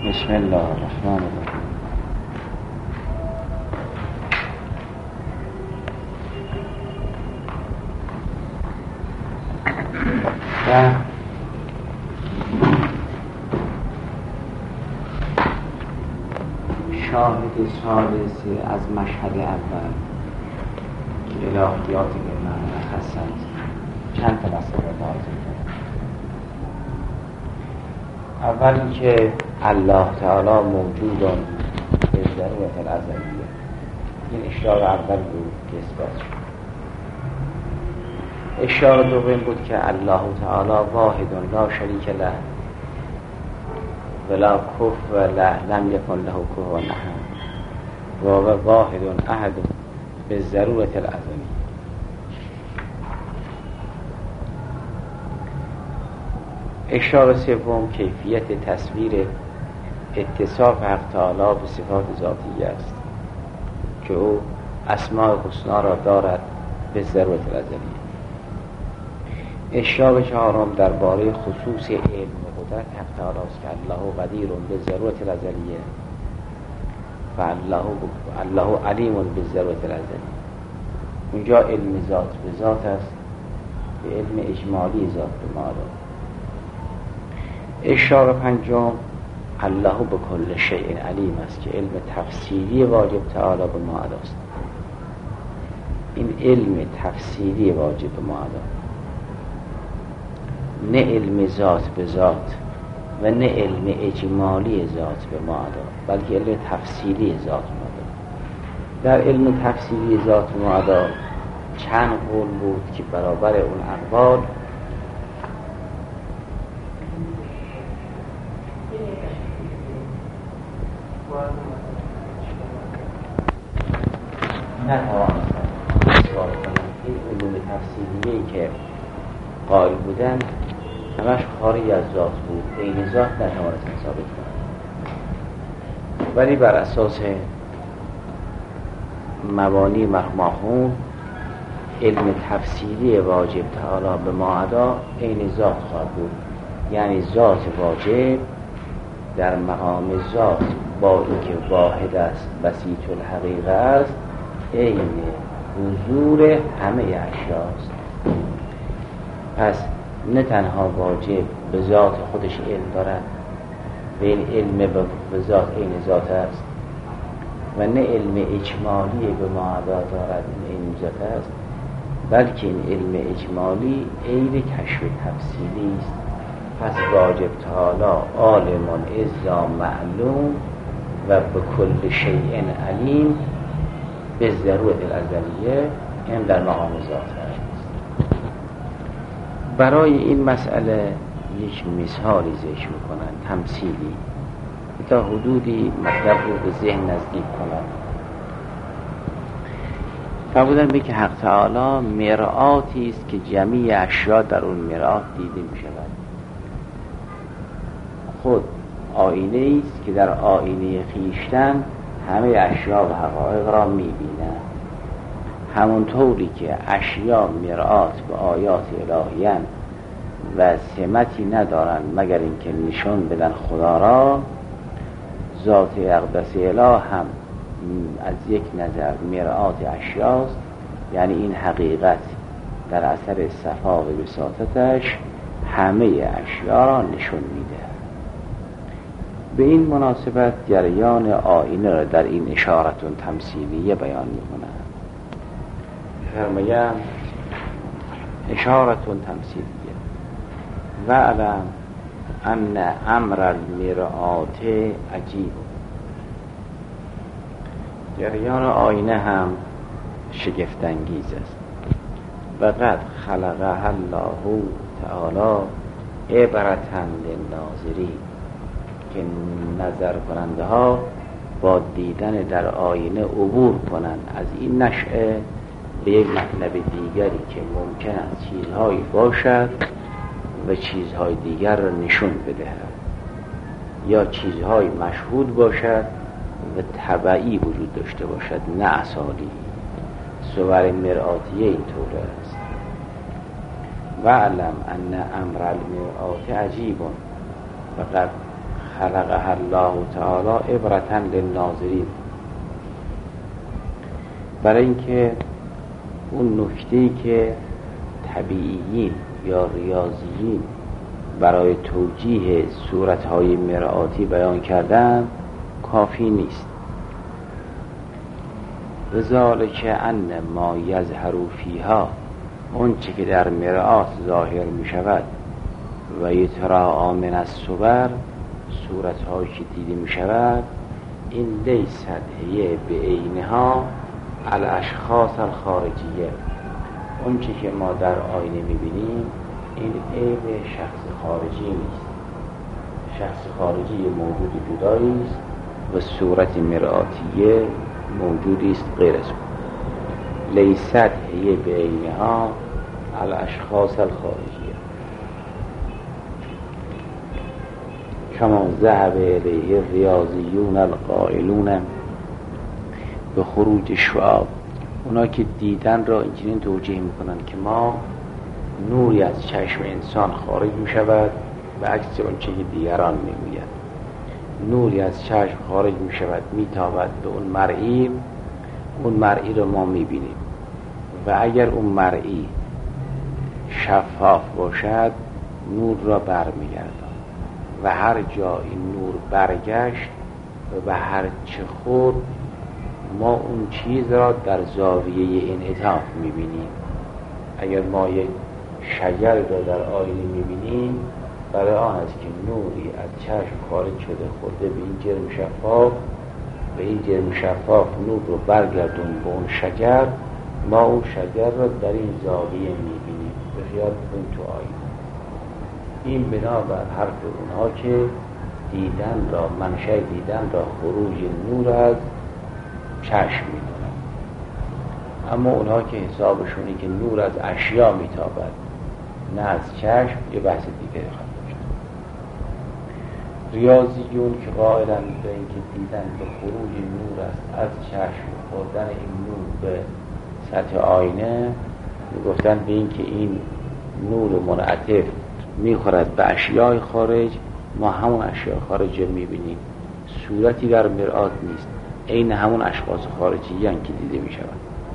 بسم الله الرحمن الرحیم. شاهد ثالث از مشهد اول که الهیات به معنی خاصند چند تا مسئله لازم دارد. اول اینکه الله تعالی موجودان به ضرورت الازلیه، این اشاره اول بود که اثبات شد. اشاره دوم بود که الله تعالی واحد لا شریک له ولا کفو له لم یکن له کفوا احد و هو واحد احد به ضرورت الازلی. اشاره سوم کیفیت تصویر اتصاف حق تعالی به صفات ذاتیه است که او اسماء حسنا را دارد به ضرورت الازلی. اشاره چهارم درباره خصوص علم و قدرت حق تعالی است که الله قدیر به ضرورت الازلیه و الله علیم به ضرورت الازلی. اونجا علم ذات به ذات است به علم اجمالی ذات به معنا. اشاره پنجم الله به کل شیء علیم است که علم تفصیلی واجب تعالی به معنا است. این علم تفصیلی واجب به معنا، نه علم ذات به ذات و نه علم اجمالی ذات به معنا، بلکه علم تفصیلی ذات به معنا. در علم تفصیلی ذات به معنا چند قول بود که برابر اون اقوال نتوانستند اثبات کنند. این علوم تفصیلیه‌ای که قائل بودند همش خارج از ذات بود، عین ذات نتوانستند ثابت کنند. ولی بر اساس مبانی مرماخون علم تفصیلی واجب تعالی به ما ادا عین ذات خواهد بود، یعنی ذات واجب در مقام ذات با اینکه واحد است بسیط الحقیقه است عین حضور همه اشیاست. پس نه تنها واجب به ذات خودش علم دارد و این علم به ذات عین ذات است و نه علم اجمالی به معدا دارد این عین ذات است، بلکه این علم اجمالی عین کشف تفصیلی است. پس واجب تعالی عالم اذا معلوم و به کل شیء علیم به ضرورت الازلیه، این در مقام ذات است. برای این مسئله یک مثالی ذکر می‌کنند تمثیلی تا حدودی مطلب رو به ذهن نزدیک کنند. فرمودن به که حق تعالی مرآتی است که جمیع اشیا در اون مرآت دیده می‌شود. خود آینه است که در آینه خویشتن همه اشیا و حقایق را می‌بینند. همونطوری که اشیا مرآت به آیات الهیان و سمتی ندارند مگر اینکه نشون بدن خدا را، ذات اقدس اله هم از یک نظر مرآت اشیاست، یعنی این حقیقت در اثر صفا و بساطتش همه اشیا را نشون میده. به این مناسبت جریان آینه را در این اشارتون تمثیلیه بیان میکنند. فرمایم اشارتون تمثیلیه و علم ان امر المرآت عجیب. جریان آینه هم شگفت‌انگیز است. و قد خلقها الله تعالی عبرةً للناظرین، که نظر کننده ها با دیدن در آینه عبور کنند از این نشأه به یک مطلب دیگری که ممکن است چیزهایی باشد و چیزهای دیگر را نشون بدهد، یا چیزهای مشهود باشد و تبعی وجود داشته باشد نه اصالی. صور مرآتیه اینطور است. و علم ان امر المرآت عجیب و قد خلقها الله تعالی عبرة للناظرین، برای اینکه اون نکته‌ای که طبیعیین یا ریاضیین برای توجیه صورتهای مرآتی بیان کردن کافی نیست. لذالک ان ما یظهر فیها، اون چه که در مرآت ظاهر می شود، و یتراءی من الصور، صورتهایی که دیده می شود، این لیست هی بعینها الاشخاص الخارجیه، اون چه که ما در آینه می بینیم این عیب شخص خارجی نیست. شخص خارجی موجود جدایی است و صورت مرآتیه موجودی است غیر از اون. لیست هی بعینها الاشخاص الخارجیه کما ذهب الیه الریاضیون القائلون به خروج شعاب، اونا که دیدن را اینجوری توجیه میکنن که ما نوری از چشم انسان خارج میشود و عکس اون چه دیگران میگویند. نوری از چشم خارج میشود میتابد به اون مرئی، اون مرئی رو ما میبینیم و اگر اون مرئی شفاف باشد نور را برمیگردان و هر جا این نور برگشت و به هر چه خورد ما اون چیز را در زاویه انعطاف میبینیم. اگر ما یک شجر را در آینه میبینیم برای آن است که نوری از چشم خارج شده خورده به این جرم شفاف، به این جرم شفاف نور رو برگردون به اون شجر، ما اون شجر را در این زاویه میبینیم. به خیال کنیم تو آینه. این بنابر حرف اونها که دیدن را، منشأ دیدن را خروج نور از چشم میدونن، اما اونها که حسابشونی که نور از اشیا میتابد نه از چشم، یه بحث دیگه خواهد داشت. ریاضیون که قائلن به اینکه دیدن به خروج نور است از چشم، خوردن این نور به سطح آینه، میگفتن به اینکه این نور منعطف میخورد به اشیاء خارج، ما همون اشیاء خارج میبینیم، صورتی در مرآت نیست، این همون اشخاص خارجی هستند که دیده میشوند.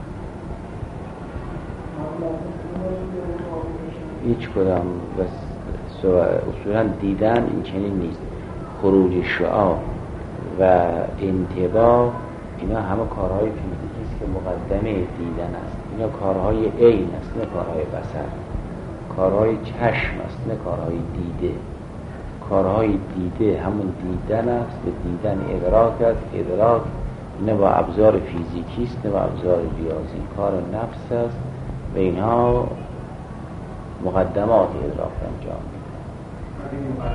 هیچ کدام اصولا دیدن این چنین نیست. خروج شعاع و انطباع اینا همه کارهای فیزیکی است که مقدمه دیدن است. اینا کارهای عین است نه کارهای بصر، کارهای چشم است نه کارهای دیده. کارهای دیده همون دیدن است و دیدن ادراک است. ادراک نه با ابزار فیزیکی است نه با ابزار ریاضی، کار نفس است و اینها مقدمات ادراک انجام میدن.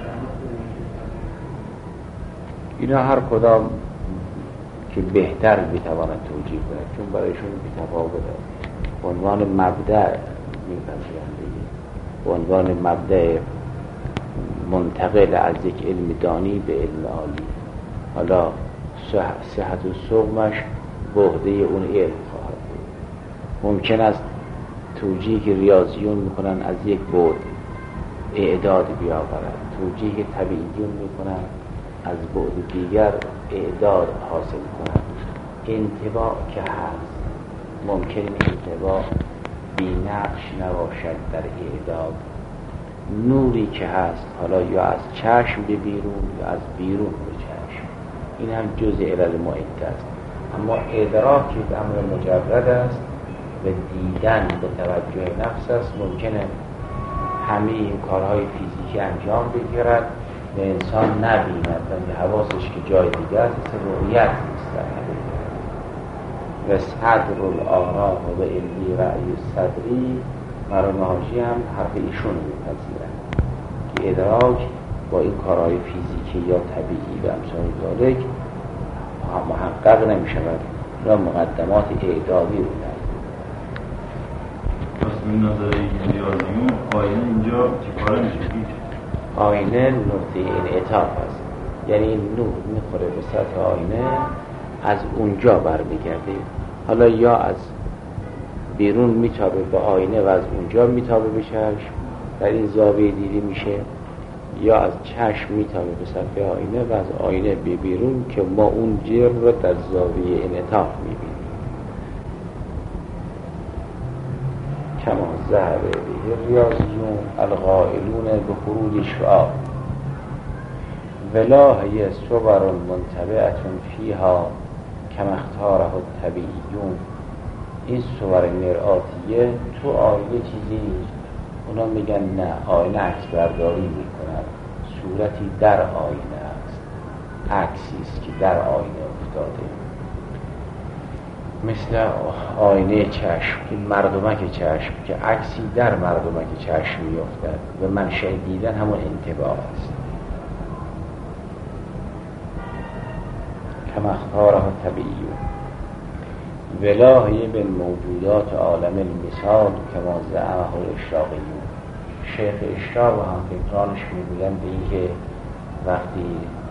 اینا هر کدام که بهتر بتواند توجیه کند، چون برایشون بی‌تفاوت است. به عنوان مبدأ میپذیرند، به عنوان مبدأ منتقل از یک علم دانی به علم عالی. حالا صحت و سقمش به عهده اون علم خواهد بود. ممکن است توجیه که ریاضیون میکنن از یک بعد اعداد بیاورد، توجیه که طبیعیون میکنن از بعد دیگر اعداد حاصل کنند. انطباع که هست، ممکن انطباع بی نقش نباشد در اعداد. نوری که هست حالا یا از چشم به بیرون یا از بیرون به چشم، این هم جزء علل معد است. اما ادراک که امر مجرد است و دیدن به توجه نفس است، ممکنه همه این کارهای فیزیکی انجام بگیرد و انسان نبیند و حواسش که جای دیگه است، رؤیت نیست در حقیقت. و صدر الآراء و علمی رأی صدری، مرحوم حاجی هم حرف ایشون میپذیرند که ادراک با این کارهای فیزیکی یا طبیعی و امثال ذالک محقق نمیشود و مقدمات اعدادی رو دارد. پس این نظر ریاضیون آینه اینجا چه کاره میشه؟ آینه نقطه انعطاف است، یعنی این نور میخوره به سطح آینه، از اونجا برمیگرده. حالا یا از بیرون میتابه به آینه و از اونجا میتابه به چشم، در این زاویه دیده میشه، یا از چشم میتابه به صفحه آینه و از آینه به بیرون که ما اون جرم رو در زاویه انعطاف میبینیم. کما ذهب به ریاضیون القائلون به خروج شعاع ولا هی صور منطبعة فیها کما اختاره الطبیعیون. این صور مرآتیه تو آینه چیزی نیست. اونا میگن نه، آینه عکس برداری میکنن، صورتی در آینه است، عکسی است که در آینه افتاده، مثل آینه چشم، این مردمک چشم که عکسی در مردمک چشم میافتد و منشأ دیدن همون انطباع است. کما اختاره الطبیعیون ولا هی من موجودات عالم المثال کما زعمه الاشراقیون. شیخ اشراق و همفکرانش میگویند به اینکه وقتی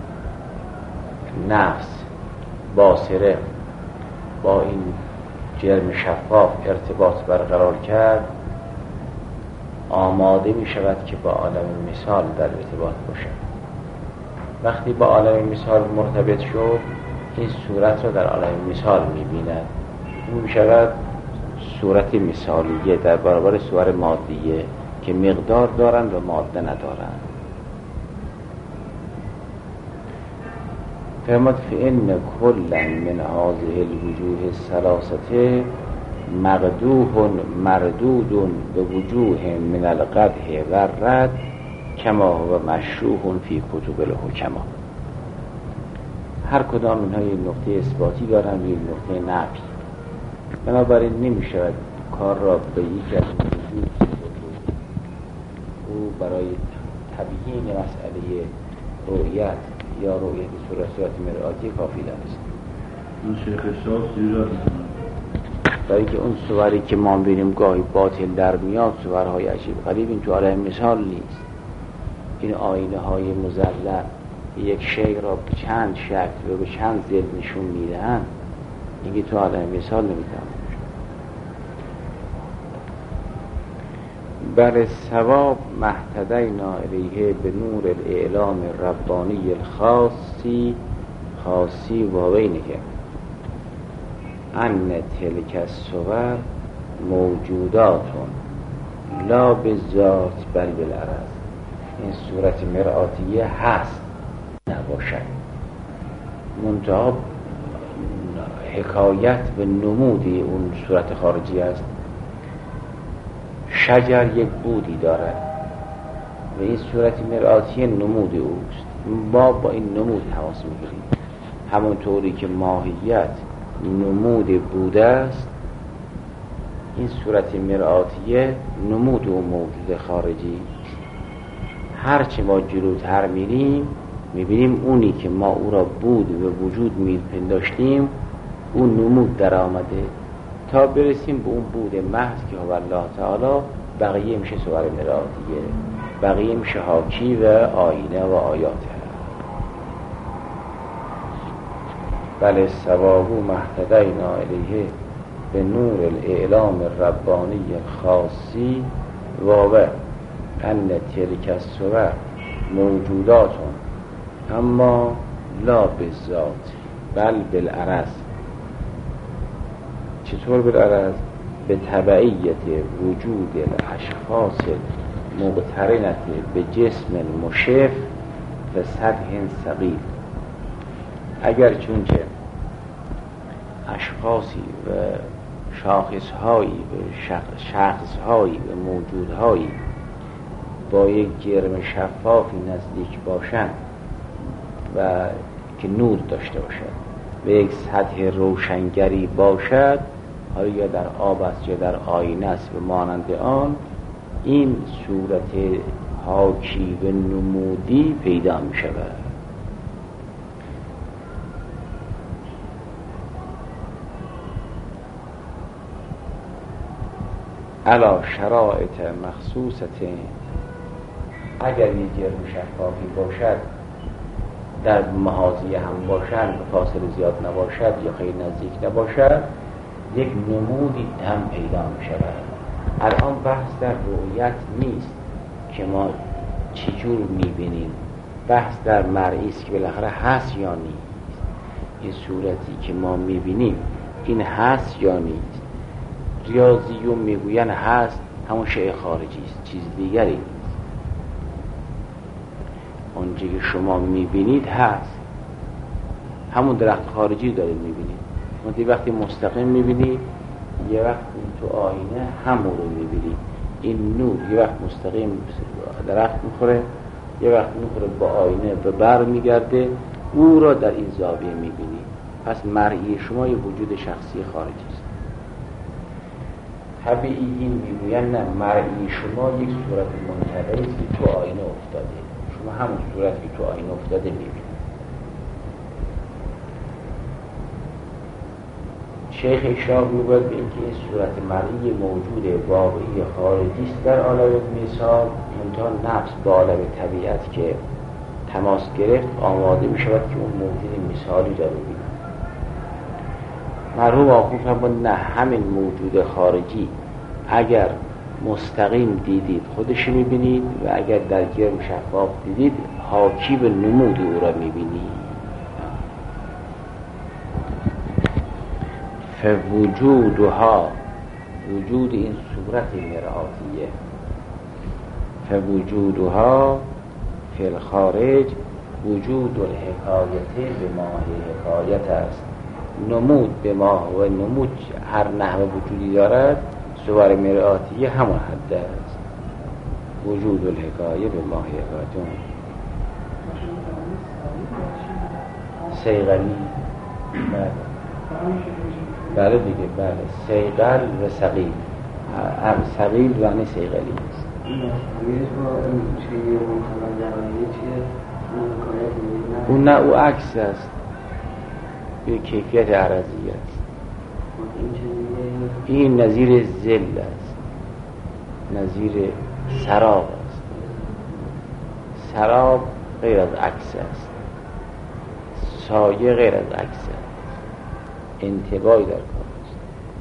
نفس باصره با این جرم شفاف ارتباط برقرار کرد، آماده می شود که با عالم مثال در ارتباط باشد. وقتی با عالم مثال مرتبط شد، این صورت را در عالم مثال می بیند. این می شود صورت مثالیه در برابر صور مادیه که مقدار دارند و ماده ندارند. فرمود فإن كل من هذه الوجوه الثلاثه مقدوح مردود بوجوه من القدح و الرد کما هو مشروح فی کتب الحکما. هر کدام اینها یک نقطه اثباتی دارند و یک نقطه نفی. بنابراین نمی شود کار را به یک از وجود او برای تبیین مسئله رؤیت یا رؤیت صورت مرآتی کافی دانست. اون شیخ شاس ایجاد میکنه برای که اون صوری که ما بینیم گاهی باطل در میاد، صورهای عجیب غریب، این تو عالم مثال نیست. این آینه های مزلل یک شی را به چند شکل و به چند ضد نشون میدن، اینکه تو عالم مثال نمیتونم. بل ثواب محتدینا الیه به نور الاعلام ربانی خاصی و بینه ان تلک الصور موجوداتون لا بالذات بل بالعرض. این صورت مرآتیه هست نباشد، منتها حکایت به نمودی اون صورت خارجی است. شجر یک بودی دارد و این صورت مرآتی نمود اوست. ما با این نمود تماس میگیریم، همونطوری که ماهیت نمود بوده است، این صورت مرآتیه نمود و موجود خارجی. هرچه ما جلوتر میریم میبینیم اونی که ما او را بود و وجود میپنداشتیم اون نمود در آمده تا برسیم به اون بود محض که هو الله تعالی. بقیه میشه صور مرآتیه، بقیه میشه حاکی و آینه و آیاته. بل ثواب محتدینا الیه به نور الاعلام ربانی خاصی و ان تلک الصور موجوداتون اما لا بالذات بل بالعرض. چطور بالعرض؟ به تبعیت وجود الاشخاص مقترنت به جسم مشف و سطح ثقیل. اگر چونکه اشخاصی و شاخصهایی و شخصهایی و موجودهایی با یک جرم شفافی نزدیک باشند و که نور داشته باشد و یک سطح روشنگری باشد، حالا یا در آب است یا در آینه است و مانند آن، این صورت حاکی و نمودی پیدا می شود. علا شرایط مخصوصت، اگر یک جرم شفافی باشد در محاذیه هم باشد و فاصله زیاد نباشد یا خیلی نزدیک نباشد، یک نمودی هم پیدا می شود. الان بحث در رؤیت نیست که ما چجور میبینیم؟ بحث در مرئی است که بالاخره هست یا نیست. این صورتی که ما میبینیم این هست یا نیست. ریاضیون میگوین هست، همون شیء خارجی است، چیز دیگری نیست. اونجا که شما میبینید هست، همون درخت خارجی دارید میبینید. اون وقتی مستقیم میبینید، یه وقت تو آینه همون رو میبینید. این نور یه وقت مستقیم درخت میخوره، یه وقت میخوره با آینه به بر میگرده، او را در این زاویه میبینید. پس مرئی شما یه وجود شخصی خارجی است. طبیعیین میگویند نه، مرئی شما یک صورت منطبعی است که تو آینه افتاده. شما همون صورت که تو آینه افتاده میبینید. شیخ اشاره می‌کند به اینکه این صورت مرئی موجود واقعی خارجی است در عالم مثال، منتها نفس با عالم طبیعت که تماس گرفت آماده می‌شود که اون موجود مثالی را ببیند. مرحوم آخوند فرمود نه، همین موجود خارجی اگر مستقیم دیدید خودش می‌بینید و اگر در جرم شفاف دیدید حاکی به نمود او را می‌بینید. فوجودها، وجود این صورت مرآتیه، فوجودها فی الخارج وجود الحکایت به ماه حکایت است. نمود به ماه و نمود هر نحو وجودی دارد، صور مرآتیه همون حد است. وجود الحکایت به ماه حکایت. سیغلی بله دیگه، بله، سیغل و سقیل. سقیل یعنی سیغلی است. اون نه، او عکس است، به کیفیت عرضی است. این نظیر ظل است، نظیر سراب است. سراب غیر از عکس است، سایه غیر از عکس است، انتباهی در کار است.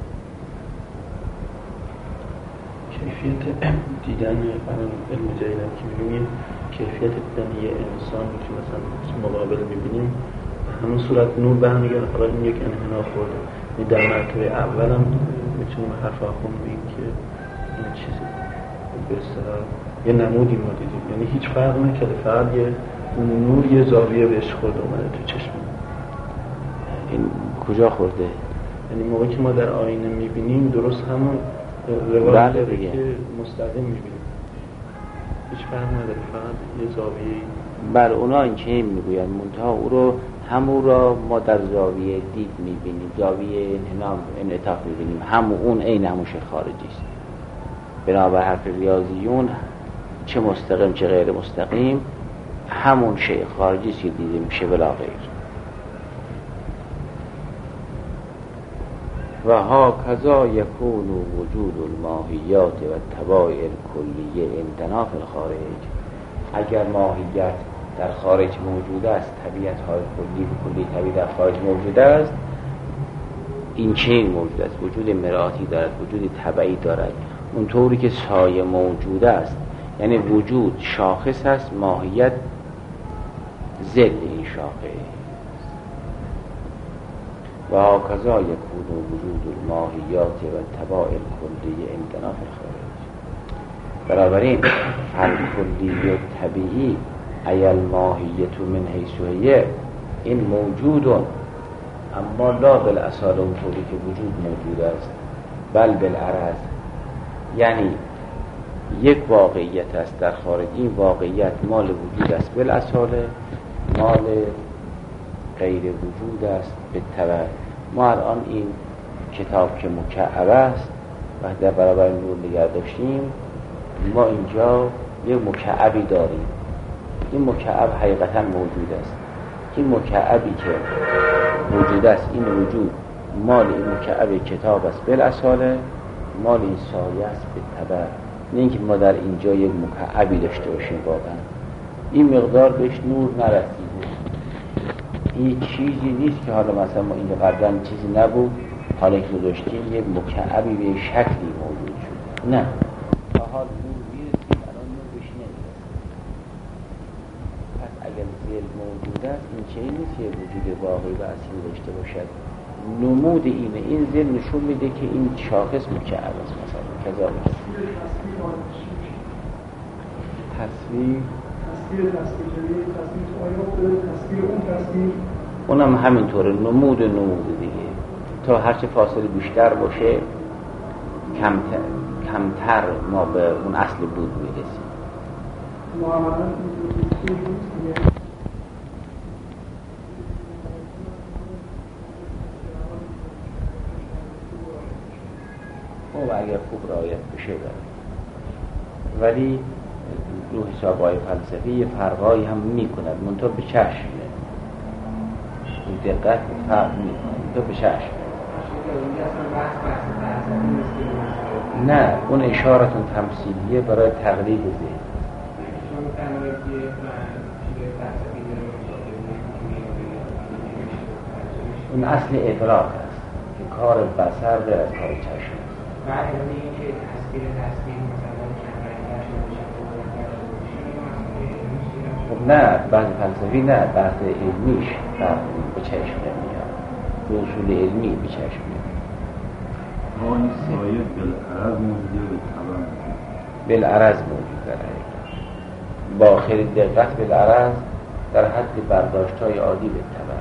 کیفیت دیدن علم جدید که می‌بینیم، کیفیت دیدن یه انسان که مثلا مقابل می‌بینیم به همون صورت نور برمیگرده، فقط این یک انحناء خورده. یعنی در مرتبه اول هم میتونیم حرف آخوند بگیم که این چیزی به اصطلاح یه نمودی ما دیدیم، یعنی هیچ فرق نکرده، فقط یه نور یه زاویه بهش خورده اومده تو چشم. این کجا خورده؟ یعنی موقعی که ما در آینه میبینیم درست همون روایت داره که مستقیم میبینیم، هیچ فرق نداره، فقط یه زاویه. بر اونا این چه میگوین، منتها او رو همون را ما در زاویه دید میبینیم، زاویه انعطاف میبینیم، همون اون عین همون شیء خارجی است. بنابر حرف ریاضیون چه مستقیم چه غیر مستقیم همون شیء خارجی است که دیده میشه بلا غیر. و ها کذا یکون وجود الماهیات و طبایع الکلیه انتنا فی الخارج. اگر ماهیت در خارج موجود است، طبیعت های کلی طبیعت در خارج موجود است، این چنین موجود است، وجود مرآتی دارد، وجود طبعی دارد. اونطوری که سایه موجود است، یعنی وجود شاخص است، ماهیت ظل این شاخص. و هکذا یکون وجود الماهیات و طبایع الکلیه انتنا فی الخارج. بنابراین فالکلی و طبیعی ای الماهیت من حیث هی، این موجود، اما لا بالاصاله اونطوری که وجود موجود است، بل بالعرض، یعنی یک واقعیت است در خارج، این واقعیت مال وجود است بالاصاله، مال غیر وجود است به تبع. ما الان این کتاب که مکعب است و در برابر نور نگه داشتیم، ما اینجا یک مکعبی داریم. این مکعب حقیقتا موجود است. این مکعبی که موجود است، این وجود مال این مکعب کتاب است بالاصاله، مال این سایه است به تبع. نه اینکه ما در اینجا یک مکعبی داشته باشیم، واقعا این مقدار بهش نور نرسیده. این چیزی نیست که حالا مثلا ما اینجا قبلا چیزی نبود، حالا که داشتیم یک مکعبی به شکلی موجود شد. نه، تا حال نور میرسیم، الان نور بهش نمیرسیم. چه این نیست یه وجود واقعی و اصلی داشته باشد. نمود این ذهن نشون میده که این شاخص مکعب است. مثلا کذا تصویر اونم همینطوره، نمود دیگه. تا هرچه فاصله بیشتر باشه کمتر ما به اون اصل بود میرسیم. او اگر خوب رعایت بشه داره، ولی رو حسابهای فلسفی یه فرقایی هم میکند، منطور به چشمه، این دقت فرق میکنه، منطور به چشمه. نه، اون اشارتون تمثیلیه برای تقلیب ذهن. اون اصل ادراک است که کار بصر غیر از کار چشم است. بعد از اینکه تصویر مثلا خب نه، بعض فلسفی نه، بحث علمیش به چشم میاد، به اصول علمی به چشم میاد. این سایه بالعرض موجوده به طبع بالعرض موجود در حقیقت، با خیلی دقت بالعرض در حد برداشت‌های عادی به طبع.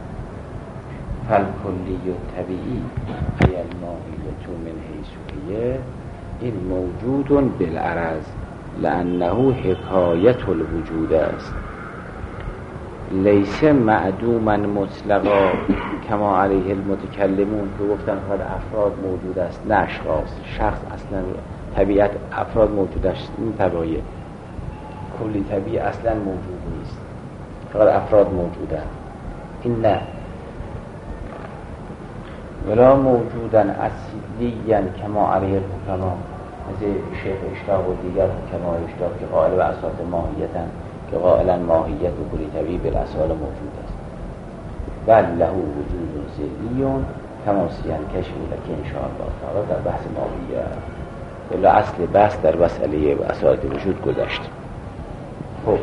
فالکلی و طبیعی ای الماهیت من حیثیه این موجود بالعرض لانه حکایت الوجود است، لیس معدوما مطلقا کما علیه المتکلمون که گفتن فقط افراد موجود است، نه اشخاص. شخص اصلا طبیعت افراد موجود است، این طبیعیه. کلی طبیعی اصلا موجود نیست، فقط افراد موجودن، این نه. ولا موجودن اصلیاً کما علیه الحکما، مثل شیخ اشتاق و دیگر حکما اشتاق که قائل به اساس ماهیتن، که قائلا ماهیت و کلی طبیعی بالاصال موجود است. بل له وجود ذلیون کما سینکشف لک ان شاء الله تعالی در بحث ماهیت. ولی اصل بحث در مسئله اساس وجود گذشت. خب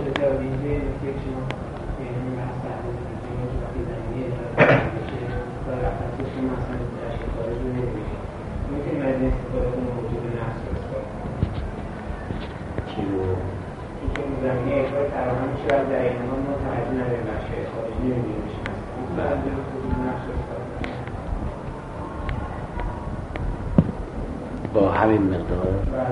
با همین مقدار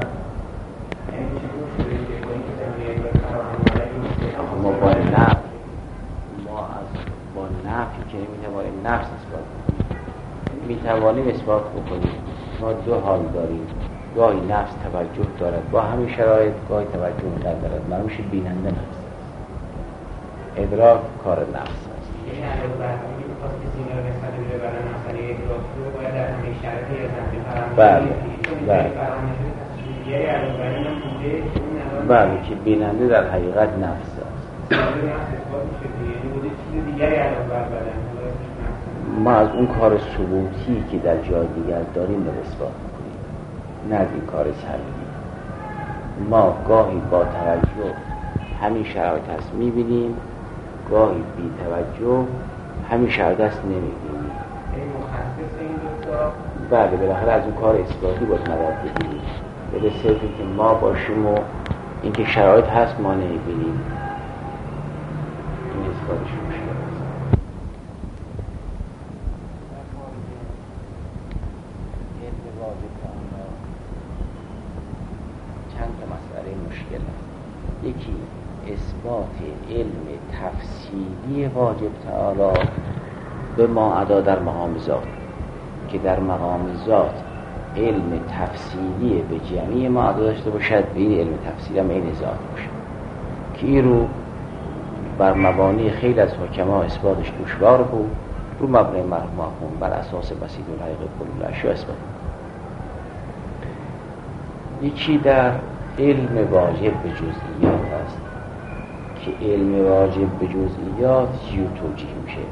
ما با نفی که میتوانیم نفس اثبات کنیم، میتوانیم اثبات بکنیم. ما دو حال داریم، گاهی نفس توجه دارد با همین شرایط، گاهی توجه ندارد، معلوم میشه بیننده نفس است. ادراک کار نفس است. یعنی علاوه بر اینکه می‌خواست کسی رو نسبت بده برای مسئله ادراک رو باید در همه شرایط یا زمینه بله که بیننده در حقیقت نفس است. ما از اون کار ثبوتی که در جای دیگر داریم به اثبات می‌کنیم، نه از این کار سلبی. ما گاهی با توجه همین شرایط هست می‌بینیم، گاهی بی توجه همین شرایط هست نمی‌بینیم. بله بالاخره از اون کار اثباتی باید مدد بگیریم، به صرفی که ما باشیم و اینکه شرایط هست ما نمی‌بینیم، این اثباتش مشکل است. چند تا مسئله مشکل است. یکی اثبات علم تفصیلی واجب تعالی به ما ادا در مقام ذات، که در مقام ذات علم تفصیلی به جمعی ما ادا داشته باشد، و این علم تفصیلی هم عین ذات باشد، که این رو بر مبانی خیلی از حکما اثباتش دشوار بود، رو مبنای محکوم بر اساس بسیط الحقیق کل الاشیاء اثبات. یکی در علم واجب به جزئیات است که علم واجب به جزئیات چیو توجیه میشه.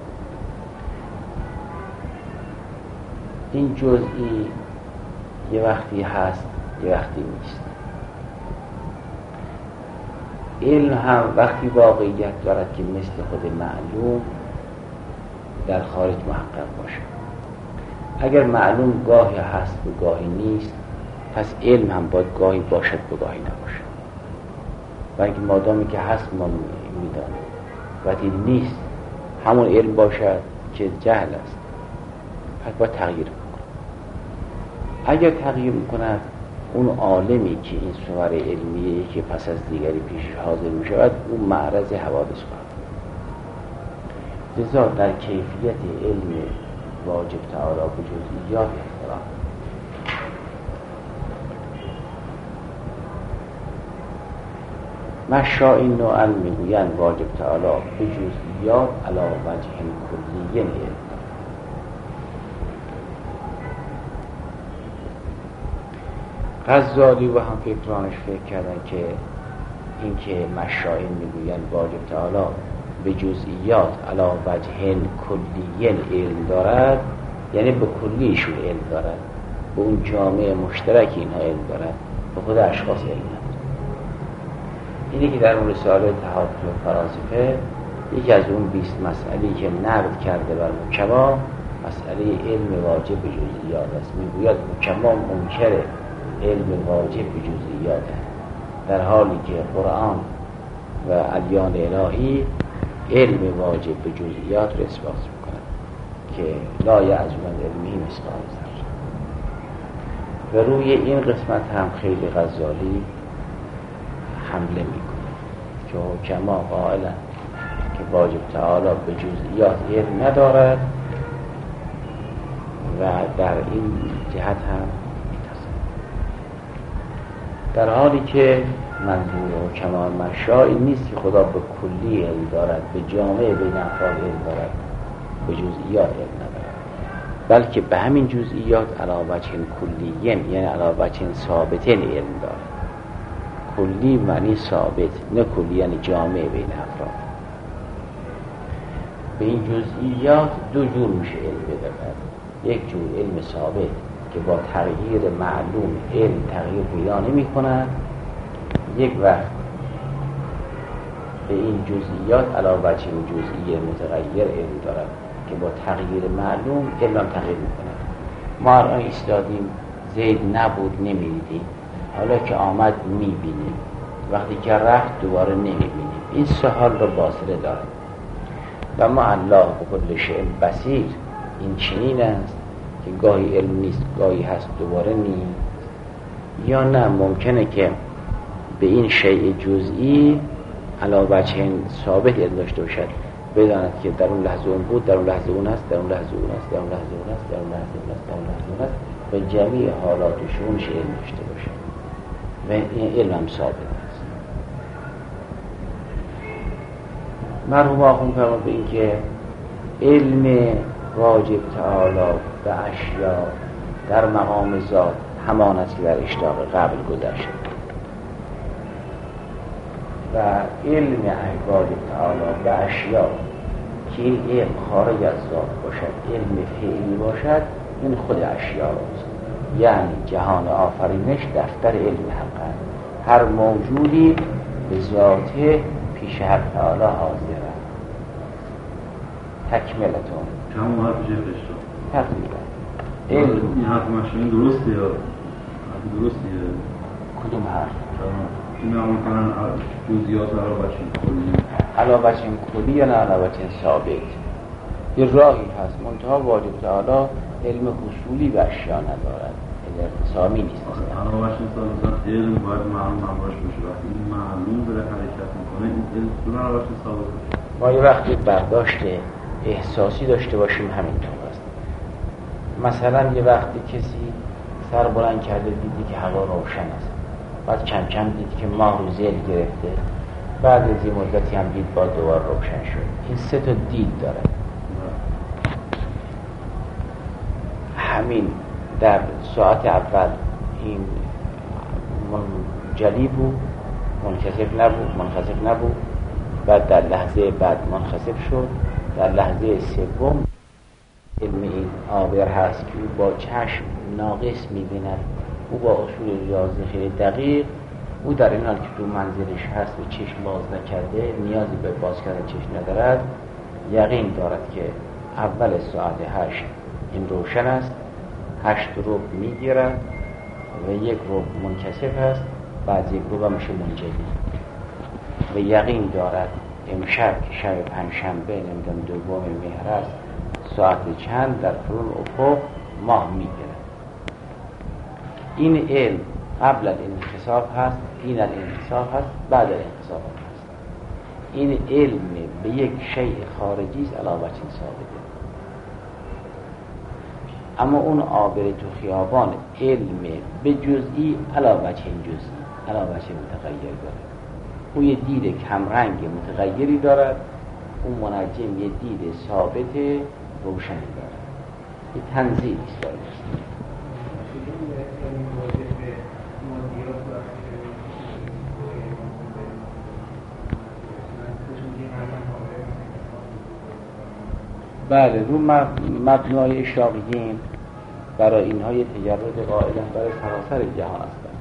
این جزئی یه وقتی هست یه وقتی نیست. علم هم وقتی واقعیت دارد که مثل خود معلوم در خارج محقق باشه. اگر معلوم گاهی هست و گاهی نیست، پس علم هم باید گاهی باشد و گاهی نباشه. بلکه مادامی که هست ما میدانیم، وقتی نیست همون علم باشد که جهل است، پس باید تغییر میکنه. اگر تغییر میکند، اون عالمی که این صور علمیه که پس از دیگری پیش حاضر میشود، اون معرض حوادث خواهد. لذا در کیفیت علم واجب تعالی به جزئیات اختلاف. مشائین نوعا میگویند واجب تعالی به جزئیات علی وجه کلی علم. غزالی و هم فکرانش فکر کردن که این که مشائین میگویند واجب تعالی به جزئیات علی وجه کلی علم دارد، یعنی به کلیشون علم دارد، به اون جامعه مشترک اینها علم دارد، به خود اشخاص علم ندارد. اینی که در اون رساله اتحاد فرانسفه یکی از اون 20 مسئله‌ای که نقد کرده بر مکما، مسئله علم واجب به جزئیات است. میگوید مکما منکر علم واجب به جزئیات است، در حالی که قرآن و ادیان الهی علم واجب به جزئیات را اثبات میکنند که لا یعزون علمی مثقال ذره. و روی این قسمت هم خیلی غزالی حمله میکنه که حکما قائلن که واجب تعالی به جزئیات علم ندارد و در این جهت هم میتازد، در حالی که منظور حکما مشاء این نیست که خدا به کلی علم دارد، به جامعه بین افراد علم دارد، به جزئیات علم ندارد، بلکه به همین جزئیات علی وجه کلیه، یعنی علی وجه ثابت علم دارد. کلی معنی ثابت، نه کلی یعنی جامعه بین افراد. به این جزئیات دو جور میشه علم بدهد. یک جور علم ثابت که با تغییر معلوم علم تغییر پیدا نمی کند، یک وقت به این جزئیات علاوه بر این جزئی متغیر علم دارد که با تغییر معلوم علم تغییر می کند. ما الان ایستادیم، زید نبود نمیدیدیم، حالا که آمد میبینیم، وقتی که رفت دوباره نمیبینیم. این سه حال رو باصله دارد. و ما الله بكل شیء بصیر، این چنین است که گاهی علم نیست، گاهی هست دوباره نیست. یا نه ممکنه که به این شیء جزئی علاوه بر ثابت علم داشته باشد، بداند که در اون لحظه اون بود، در اون لحظه اون است، در اون لحظه اون است، در اون لحظه اون است، در اون لحظه اون است، در اون لحظه اون است، به جمیع حالات شونش علم داشته باشد و این علم هم ثابت است. مرحوم آخوند فرمود به این که علم واجب تعالی به اشیا در مقام ذات همان است که در اشتاق قبل گذشت و علم واجب تعالی به اشیا که این علم خارج از ذات باشد، علم فعلی باشد، این خود اشیا است. یعنی جهان آفرینش دفتر علم حق است. هر موجودی به ذاته پیش حق تعالی حاضر است. تکملتون چند حرف جفش شد تقریبا این حرف مشهورین درسته یا درسته؟ کدوم حرف؟ این همون کنن جزئیات علاوه بر کلی، علاوه بر کلی یا نه علاوه بر ثابت. یه راهی هست، منتها واجب تعالی علم حصولی به اشیا ندارد، علم ارتسامی نیست. علاوه بر ثابت علم باید معلوم همراش باشه. وقتی این معلوم داره حرکت میکنه، این علم چون علاوه بر ثابت باشه. ما یه وقتی برداشت احساسی داشته باشیم همینطور است. مثلا یه وقتی کسی سر بلند کرده دیدی که هوا روشن است، بعد کم کم دید که ماه رو زل گرفته، بعد از یه مدتی هم دید با دوباره روشن شد. این سه تا دید داره. همین در ساعت اول این منجلی بود، منخسف نبود، بعد در لحظه بعد منخسف شد، در لحظه سوم علم این عابر هست که او با چشم ناقص می‌بیند، او با اصول ریاضی خیلی دقیق او در این حال که تو منزلش هست و چشم باز نکرده، نیازی به باز کردن چشم ندارد، یقین دارد که اول ساعت 8 این روشن است، 8 ربع میگیرد و 1 ربع منکسف است، بعد 1 ربع میشه منجلی و یقین دارد امشب که شب پنجشنبه نمیدونم 2 مهر است، ساعت چند در فرون افق ماه میگیرد. این علم قبل از انکساف هست، این الانکساف هست، بعد الانکساف هست. این علم به یک شیء خارجی است علاوه بر این ثابته. اما اون عابر تو خیابان علم به جزئی علاوه بر این جزئی، علاوه بر متغیر داره. او یه دید کمرنگ متغیری دارد، اون منجم یه دید ثابت روشنی دارد. یه تنزیل است داره. بله، رو مبنای اشراقیین برای اینها یه تجرد قائلا برای سراسر جهان هستند.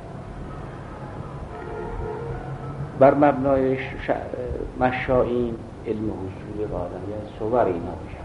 بر مبنای مشائین علم حصول قائلا یعنی صور اینا میشن.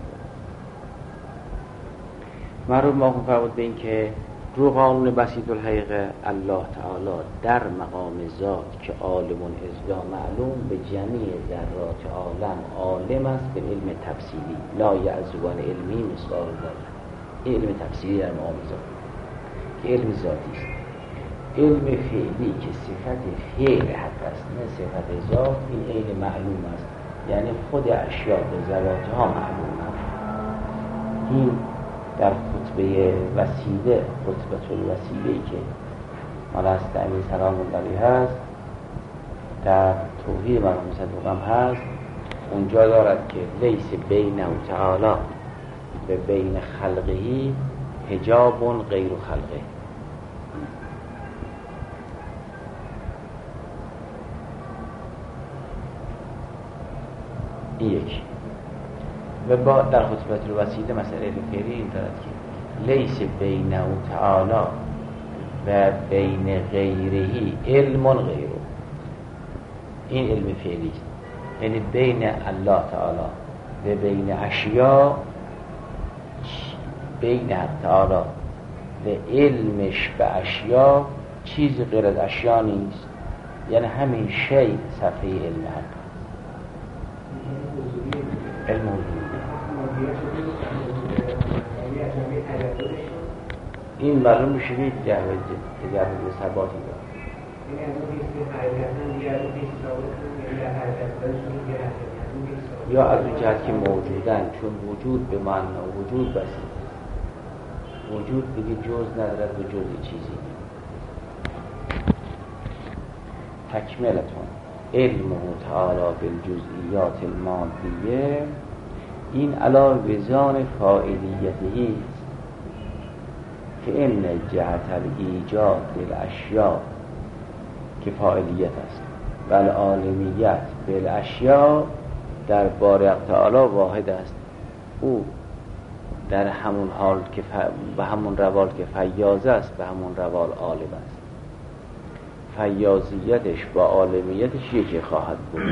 معروف ما فرمود به این که رو قانون بسیط الحقیقه الله تعالی در مقام ذات که عالم ازلا معلوم به جمیع ذرات عالم عالم است به علم تفصیلی لا یعزبان علمی مثقال ذره. این علم تفصیلی در مقام ذات که علم ذاتی است. علم فعلی که صفت فعل حق است نه صفت ذات، این علم معلوم است، یعنی خود اشیاء به ذواتها معلوم است. این در خطبه وسیله، خطبه الوسیله‌ای که مال است امیر سلام الله هست، در توحید مرحوم صدوق هم هست، اونجا دارد که لیس بین تعالی و بین خلقهی حجاب غیر خلقه. این یکی. و با در خطبه الوسیله مسئله فعلی این دارد که لیس بین تعالی و بین غیرهی علم غیره. این علم فعلی است، یعنی بین الله تعالی و بین اشیاء، بین حق تعالی و علمش به اشیاء چیز غیر از اشیاء نیست، یعنی همین شیء صفحه علم حق، علم حضوری. این معلوم میشه که تجربه ثباتی داره. یا از اون جهت که موجودن، چون وجود به معنی وجود بسید، وجود دیگه جز ندارد به جز چیزی. تکملتون علم تعالی بالجزئیات المادیه، این علا وزان فاعلیته است که ان جهت الایجاد للاشیاء که فاعلیت است و العالمیت بالاشیاء در بارئ تعالی واحد است. او در همون حال که به همون روال که فیاض است به همون روال عالم است. فیاضیتش با عالمیتش یکی خواهد بود.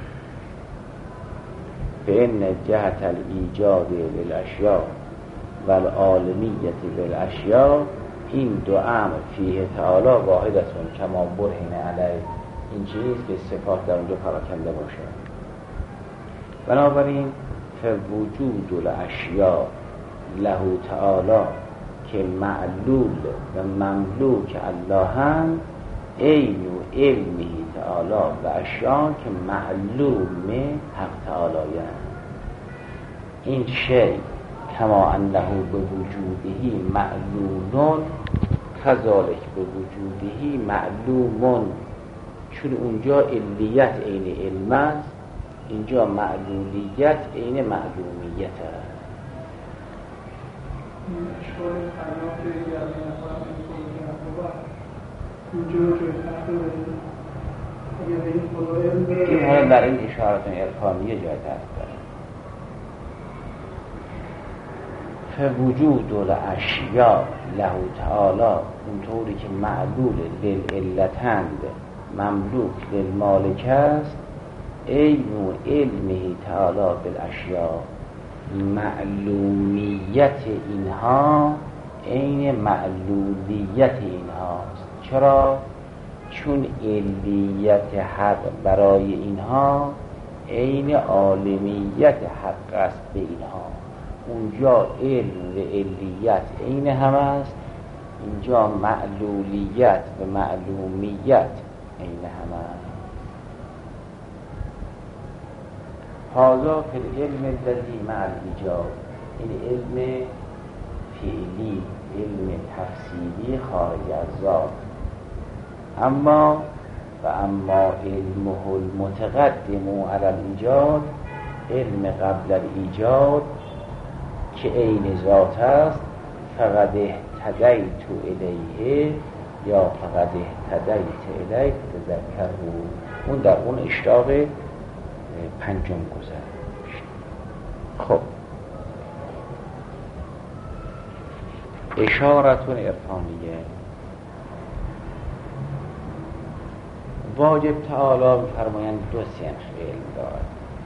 فإن جهت الایجاد للاشیاء و العالمیت بالاشیاء، این دو امر فیه تعالی واحد است کما برهن علیه. این چیزی که صفات در اونجا پراکنده باشه. بنابراین فوجود الاشیاء له تعالی که معلول و مملوک الله هم عین و علمی تعالی و اشیاء که معلوم حق تعالی هم. این شیء کما انه به وجودهی معلومون کذالک به وجودهی معلومون. چون اونجا علیت عین علم است، اینجا معلولیت عین معلومیت است. این حالا در این اشارات عرفانیه جای دست داره فوجود الاشیاء له تعالی، اونطوری که معلول للعلتند مملوک للمالک است، عین علمه تعالی بالاشیاء، معلومیت اینها عین معلولیت اینهاست. چرا؟ چون علیت حق برای اینها عین عالمیت حق است به اینها. اونجا علم و علیت عین هم است، اینجا معلولیت و معلومیت عین هم است. هذا فی العلم الذی مع الایجاد، این علم فعلی، علم تفصیلی خارج از ذات. اما علمه المتقدم علی الایجاد، علم قبل الایجاد که عین ذات است، فقد اهتدیت الیه یا فقد اهتدیت الیه تذکره، اون در اون اشتاق پنجم گذشت. خب اشارتون عرفانیه. واجب تعالی فرمایند دو سنخ علم دارد.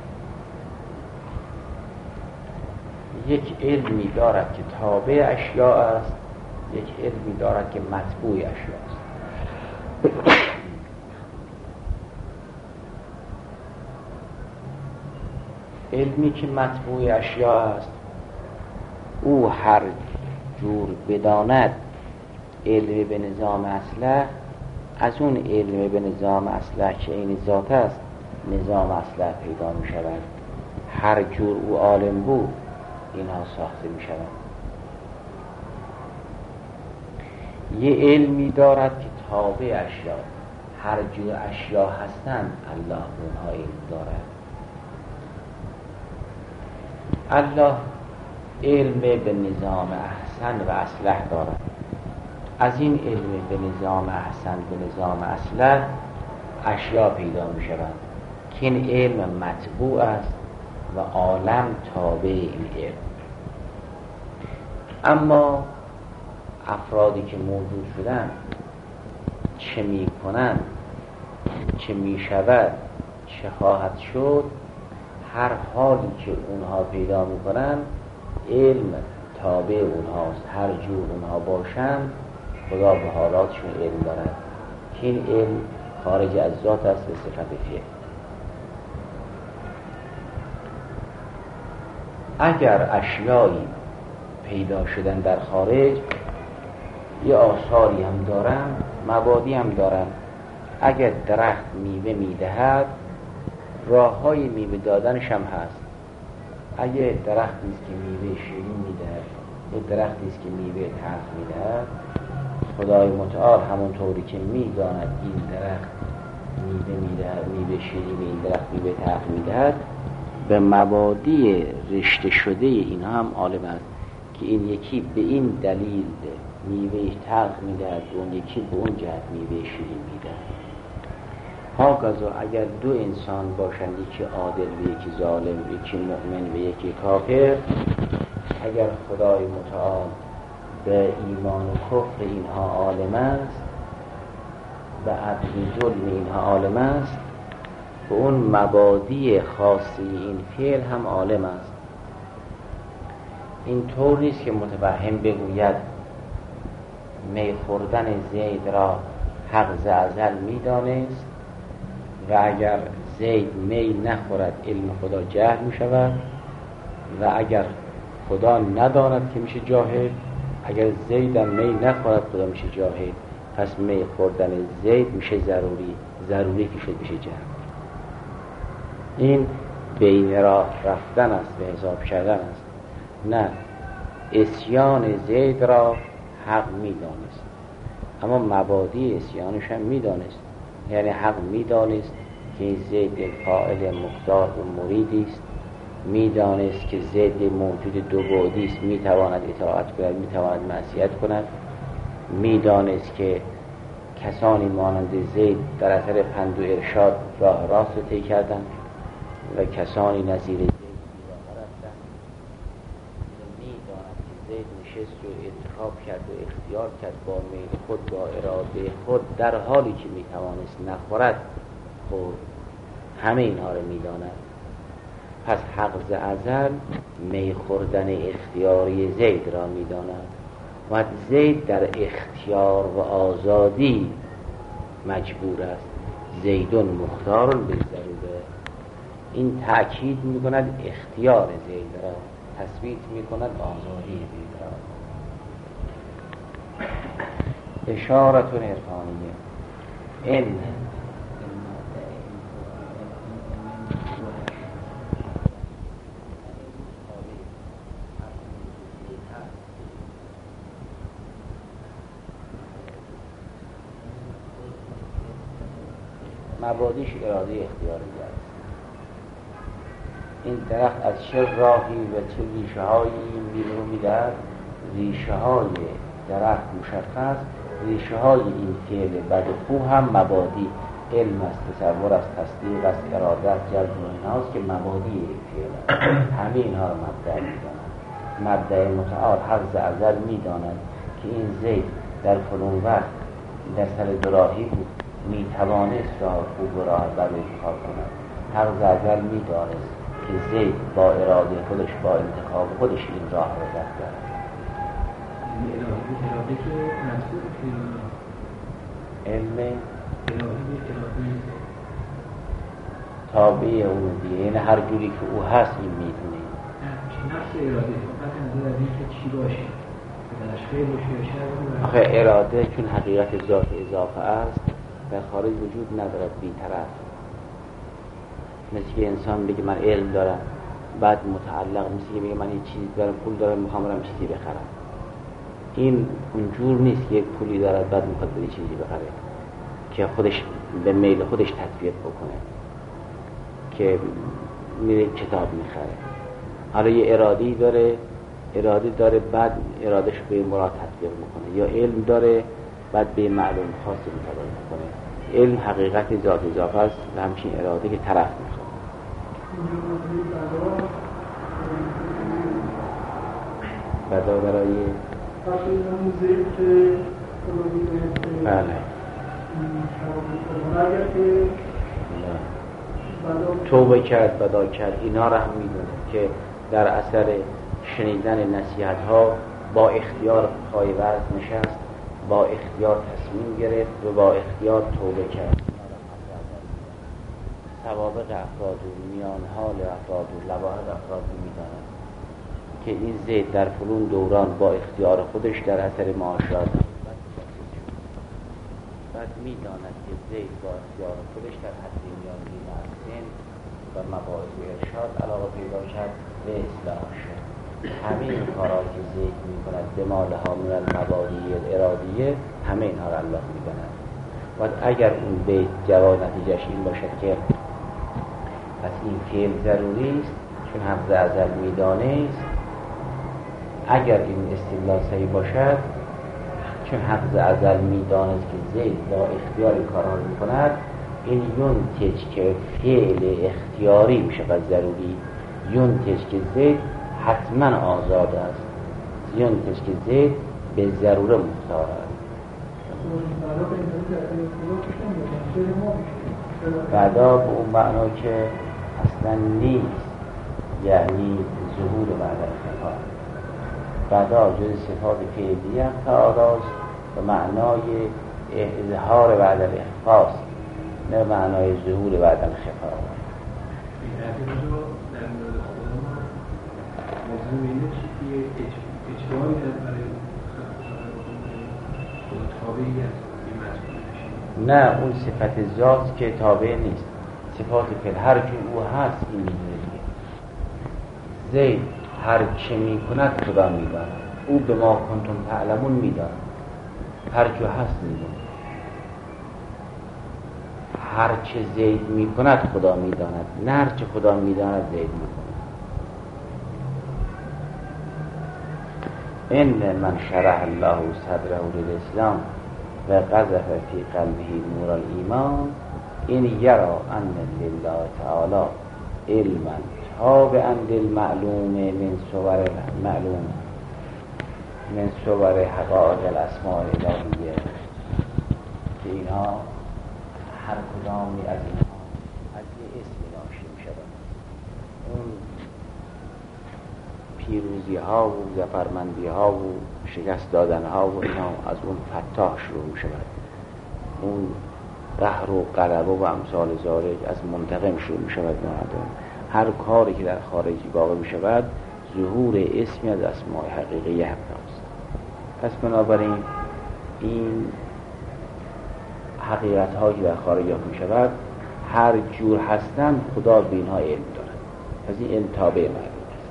یک علمی دارد که تابع اشیاء است، یک علمی دارد که متبوع اشیاء است. علمی که متبوع اشیاء است، او هر جور بداند علم به نظام اصله، از اون علم به نظام اصله که این ذات است نظام اصله پیدا می شود. هر جور او عالم بود اینها ساخته می شود. یه علمی دارد که تابع اشیاء، هر جور اشیاء هستند الله اونها علم دارد. الله علم به نظام احسن و اصلح دارد. از این علم به نظام احسن به نظام اصلح اشیاء پیدا می شود که این علم متبوع است و عالم تابع این علم. اما افرادی که موجود شدن چه می کنند، چه می شود، چه خواهد شد، هر حالی که اونها پیدا می کنند علم تابع اونهاست. هر جور اونها باشند خدا به حالاتشون علم دارد که این علم خارج از ذات است به صفت فعل. اگر اشیایی پیدا شدن در خارج یه آثاری هم دارن، مبادی هم دارن. اگر درخت میوه میدهد راه های میوه دادنش هم هست. اگر درختی است که میوه شیرین میدهد، یه درختی است که میوه تلخ میدهد، خدای متعال همونطوری که میداند این درخت میوه میدهد، میوه شیرین، این درخت میوه تلخ میدهد، به مبادی رشته شده اینها هم عالم است که این یکی به این دلیل میوه تلخ میدهد و اون یکی به اون جهت میوه شیرین میدهد. هاکذا اگر دو انسان باشند، یکی عادل و یکی ظالم، یکی مؤمن و یکی کافر، اگر خدای متعال به ایمان و کفر اینها عالم است، به عدل و ظلم اینها عالم است، به اون مبادی خاصی این فعل هم عالم است. این طور نیست که متوهم بگوید می خوردن زید را حق ز ازل میدانست و اگر زید می نخورد علم خدا جهل می شود و اگر خدا نداند که میشه جاهل، اگر زید می نخورد خدا میشه جاهل، پس می خوردن زید میشه ضروری که شد بشه جهل. این بین راه رفتن است، به حساب کردن است. نه، عصیان زید را حق میدانست اما مبادی عصیانش هم میدانست. یعنی حق میدانست که زید فاعل مختار و مریدی است، میدانست که زید موجود دو بعدی است، میتواند اطاعت کند، میتواند معصیت کند، میدانست که کسانی مانند زید در اثر پند و ارشاد راه راست رو طی کردند و کسانی نظیر زید راه رفتند. میداند که زید نشست و انتخاب کرد و اختیار کرد با میل خود، با اراده خود، در حالی که میتوانست نخورد خورد. همه اینها رو میداند. پس حق ز ازل می خوردن اختیاری زید را میداند و زید در اختیار و آزادی مجبور است. زیدون مختار بالضروره. این تأکید میکند اختیار زید را، تثبیت میکند آزادی زید را. اشارت عرفانیه. این مبادیش اراده اختیاری است. این درخت از چه راهی و چه ریشه هایی بیرون می‌دهد؟ ریشه های درخت مشخص، ریشه های این فعل بد و خوب هم مبادی، علم است، تصور است، تصدیق است، اراده است، جذب و اینهاست که مبادی این فعل است. همه اینها را مبدأ می‌دانند. مبدأ متعال حق ز ازل می‌داند که این زید در فلان وقت در سر دوراهی بود، میتوانست راه خوب و راه بد انتخاب کند. حق ز ازل میدانست که زید با اراده خودش، با انتخاب خودش این راه را رفت. اراده که مسئول علم اراده تابع اون دیگه، یعنی هر جوری که او هست این میدونه. نفس اراده فقط نظر از این که چی باشه، درش خیر باشه یا شر. آخه اراده چون حقیقت ذات اضافه است در خارج وجود ندارد، بی‌طرف. مثل که انسان بگه من علم دارم بعد متعلق، مثل که بگه من یه چیزی دارم، پول دارم، میخوام برم چیزی بخرم. این اونجور نیست که یک پولی دارد بعد میخواد بری چیزی بخره که خودش به میل خودش تطبیق بکنه، که میره کتاب میخره. حالا یه اراده داره بعد ارادش به مراد تطبیق میکنه، یا علم داره بعد به معلوم خاصی مطابق میکنه. علم حقیقت ذات اضافه است و همچین اراده که طرف میخواد. بدا برای بله توبه کرد، بدا کرد، اینا را هم میدونه که در اثر شنیدن نصیحت ها با اختیار پای وزن نشست، با اختیار تصمیم گرفت و با اختیار توبه کرد. سوابق افراد و میان حال افراد و لواحق افراد میداند که این زید در فلون دوران با اختیار خودش در اثر معاشرات بعد میداند که زید با اختیار خودش در حد میانی معصین و مباحث ارشاد علاقه پیدا کرد به اصلاح شد. همه این کارها که زید میکند به مالها من المبادی الارادیه، همه اینها را الله میداند. و اگر اون بیت جواب نتیجهش این باشد که پس این فعل ضروری است چون حق ز ازل میدانست، اگر این استدلال صحیح باشد چون حق ز ازل میدانست که زید با اختیار کارها میکند، این ینتج که فعل اختیاری میشه و ضروری، ینتج که زید حتما آزاد است، ینتج که زید به ضروره مختار است. بعدا به اون معنا که اصلا نیست، یعنی ظهور بعد الخفا. بعدا جز صفات فعلیه تعالیست و معنای اظهار بعد الاخفاست، نه معنای ظهور بعد الخفا. این رو در مورد خودمان موضوع اینه چیزی اجباری برای خود تابعی است این مسئول. نه، اون صفت ذات که تابع نیست، صفات فعل هر چون او هست این میدونه دیگه. زید هر چه میکند خدا میداند، او به ما کنتم تعلمون میداند، هر چه هست میداند. هر چه زید میکند خدا میداند، نه هر چه خدا میداند زید میکند. ان من شرح الله صدره للاسلام و قذف فی قلبه نور الایمان این یرا ان لله تعالی علما تابعا للمعلوم من صور معلوم. من صور حقائق الاسماء الالهیه که اینها هر کدامی از اینها از یه اسمی ناشی می شود. اون پیروزی ها و ظفرمندی ها و شکست دادن ها و اینا از اون فتاح شروع می شود. اون قهر و غلبه و امثال ذالک از منتقم شروع می شود. هر کاری که در خارجی واقع می شود ظهور اسمی از اسماء حقیقی حق است. پس بنابراین این حقیقت هایی که در خارج می شود هر جور هستند خدا به اینها علم دارد. پس این علم تابع معلوم است.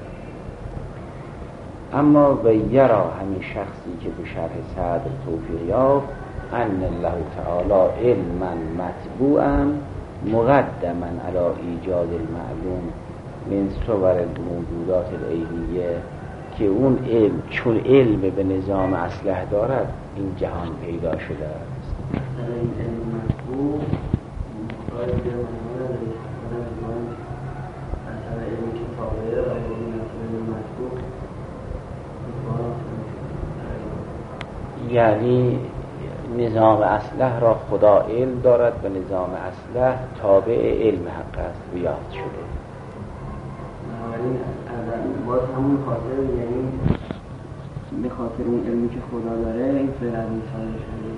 اما و یرا همین شخصی که به شرح صدر توفیق یافت ان الله تعالی علما مطبوعا مقدما علی ایجاد المعلوم من صور الموجودات العینیه، که اون علم چون علم به نظام اصلح دارد این جهان پیدا شده است. این علم مطبوع مقاید به منظور مثلا علمی که تابعه و علم مطبوع یعنی نظام اصلح را خدا علم دارد و نظام اصلح تابع علم حق است و یافت شده. بنابراین باز همون خاطر، یعنی به خاطر اون علمی که خدا داره این فعلا میسازه شده.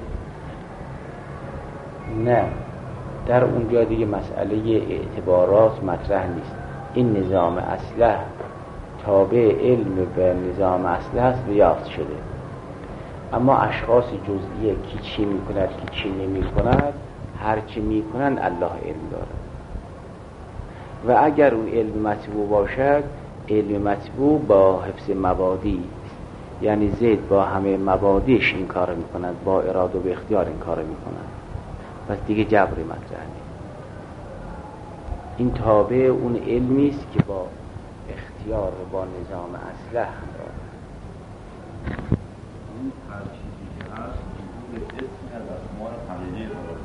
نه، در اونجا دیگه مسئله اعتبارات مطرح نیست. این نظام اصلح تابع علم به نظام اصلح است و یافت شده. اما اشخاص جزئیه کی چی میکند کی چی نمیکند، هر چی میکنند الله علم دارد. و اگر اون علم مطبوع باشد، علم مطبوع با حفظ مبادی، یعنی زید با همه مبادیش این کار میکند، با اراده و به اختیار این کار میکند، پس دیگه جبری مطرح نیست. این تابع اون علمی است که با اختیار و با نظام اصلح همراه. این هر چیزی که هست به اسم از اسماء حقیقی قرار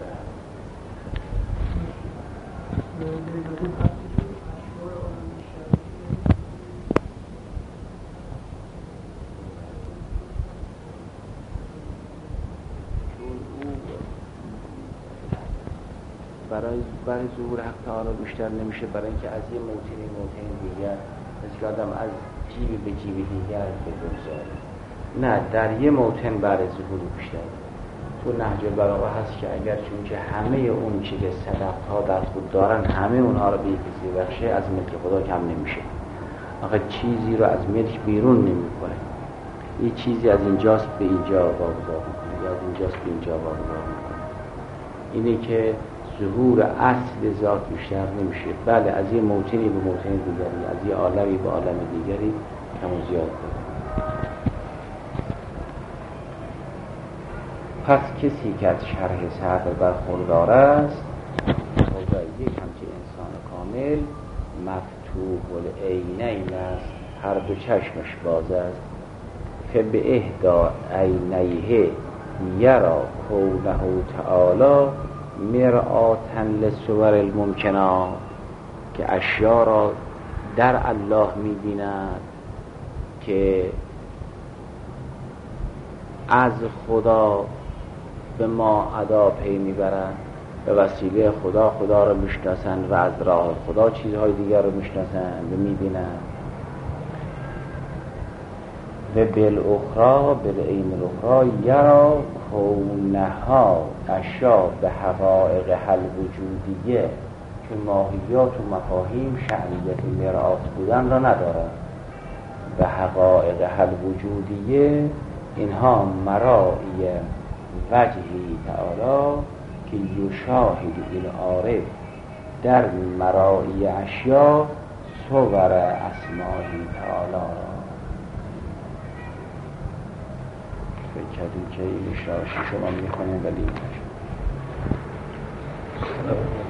برای ظهور حق تعالی بیشتر نمیشه، برای اینکه از یه موطن دیگر مثل که آدم از جیب به جیب دیگر بگذاره. نه، در یه موطن برای ظهور بیشتر. تو نهج البلاغه هست که اگر چون که همه اون چی که صدقها در خود دارن همه اونها رو به کسی بخشه، از ملک خدا کم نمیشه. آخه چیزی رو از ملک بیرون نمیکنه. یه چیزی از اینجاست به اینجا واگذار میکنه یا از اینجاست به اینجا واگذار میکنه. اینه که ظهور اصل ذات بیشتر نمیشه، بله از یه موطنی به موطن دیگری، از یه عالمی به عالم دیگری کم و زیاد داره. پس کسی که از شرح صدر برخوردار است خدا یک همچه انسان کامل مفتوح العینین است، هر دو چشمش باز است. فبه اهدا عینیه یرا کونه تعالی مرآتن لصور الممکنات، که اشیا را در الله می‌بیند که از خدا به ما ادا پی میبرند، به وسیله خدا را میشناسند و از راه خدا چیزهای دیگر رو میشناسند و میبینند. و بالاخرى بالعین الاخرى یرا کونها اشیا به حقایق حل وجودیه، که ماهیات و مفاهیم شأنیت مرآت بودن را ندارند. به حقایق حل وجودیه اینها مرائی وجهی تعالی که یشاهد این عارف در مرائی اشیا صور اسمائی تعالی را. فکر کردیم که این اشارشی شما میکنیم ولی نشد.